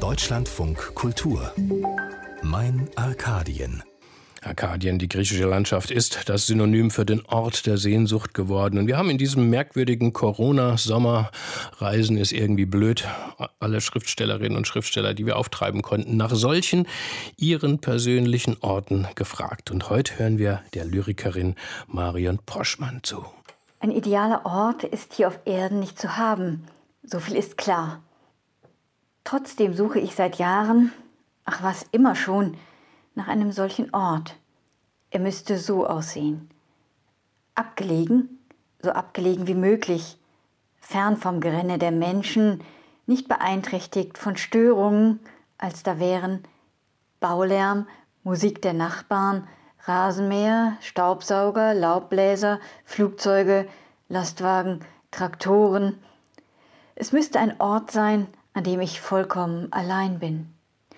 Deutschlandfunk Kultur. Mein Arkadien. Arkadien, die griechische Landschaft, ist das Synonym für den Ort der Sehnsucht geworden. Und wir haben in diesem merkwürdigen Corona-Sommer, Reisen ist irgendwie blöd, alle Schriftstellerinnen und Schriftsteller, die wir auftreiben konnten, nach solchen ihren persönlichen Orten gefragt. Und heute hören wir der Lyrikerin Marion Poschmann zu. Ein idealer Ort ist hier auf Erden nicht zu haben. So viel ist klar. Trotzdem suche ich seit Jahren, ach was, immer schon, nach einem solchen Ort. Er müsste so aussehen. Abgelegen, so abgelegen wie möglich, fern vom Gerenne der Menschen, nicht beeinträchtigt von Störungen, als da wären Baulärm, Musik der Nachbarn, Rasenmäher, Staubsauger, Laubbläser, Flugzeuge, Lastwagen, Traktoren. Es müsste ein Ort sein, an dem ich vollkommen allein bin.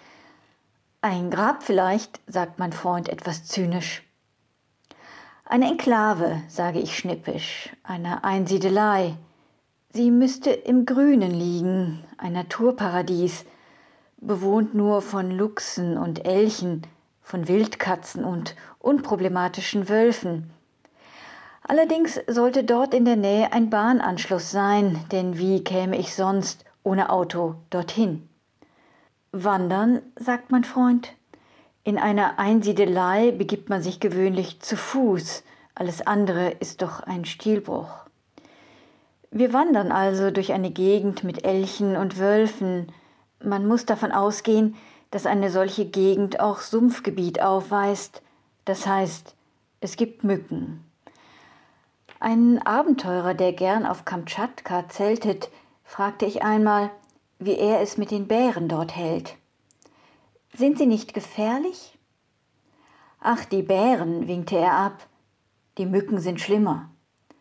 Ein Grab vielleicht, sagt mein Freund etwas zynisch. Eine Enklave, sage ich schnippisch, eine Einsiedelei. Sie müsste im Grünen liegen, ein Naturparadies, bewohnt nur von Luchsen und Elchen, von Wildkatzen und unproblematischen Wölfen. Allerdings sollte dort in der Nähe ein Bahnanschluss sein, denn wie käme ich sonst ohne Auto dorthin? Wandern, sagt mein Freund. In einer Einsiedelei begibt man sich gewöhnlich zu Fuß. Alles andere ist doch ein Stilbruch. Wir wandern also durch eine Gegend mit Elchen und Wölfen. Man muss davon ausgehen, dass eine solche Gegend auch Sumpfgebiet aufweist. Das heißt, es gibt Mücken. Ein Abenteurer, der gern auf Kamtschatka zeltet, fragte ich einmal, wie er es mit den Bären dort hält. Sind sie nicht gefährlich? Ach, die Bären, winkte er ab, die Mücken sind schlimmer.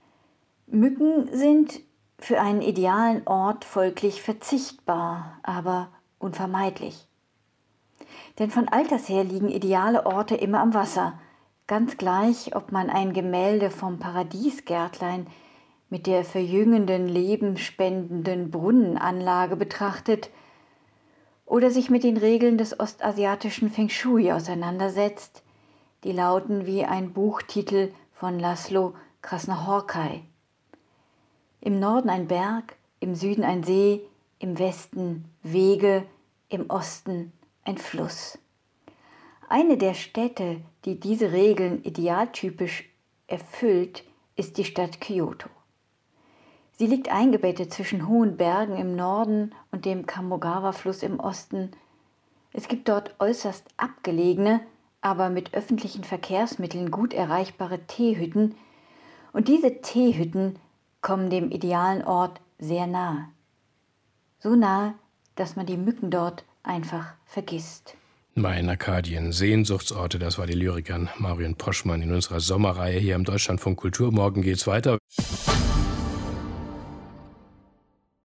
Mücken sind für einen idealen Ort folglich verzichtbar, aber unvermeidlich. Denn von alters her liegen ideale Orte immer am Wasser, ganz gleich, ob man ein Gemälde vom Paradiesgärtlein mit der verjüngenden, lebensspendenden Brunnenanlage betrachtet oder sich mit den Regeln des ostasiatischen Feng Shui auseinandersetzt, die lauten wie ein Buchtitel von Laszlo Krasznahorkai. Im Norden ein Berg, im Süden ein See, im Westen Wege, im Osten ein Fluss. Eine der Städte, die diese Regeln idealtypisch erfüllt, ist die Stadt Kyoto. Sie liegt eingebettet zwischen hohen Bergen im Norden und dem Kamogawa-Fluss im Osten. Es gibt dort äußerst abgelegene, aber mit öffentlichen Verkehrsmitteln gut erreichbare Teehütten. Und diese Teehütten kommen dem idealen Ort sehr nahe. So nahe, dass man die Mücken dort einfach vergisst. Mein Arkadien, Sehnsuchtsorte, das war die Lyrikerin Marion Poschmann in unserer Sommerreihe hier im Deutschlandfunk Kultur. Morgen geht's weiter.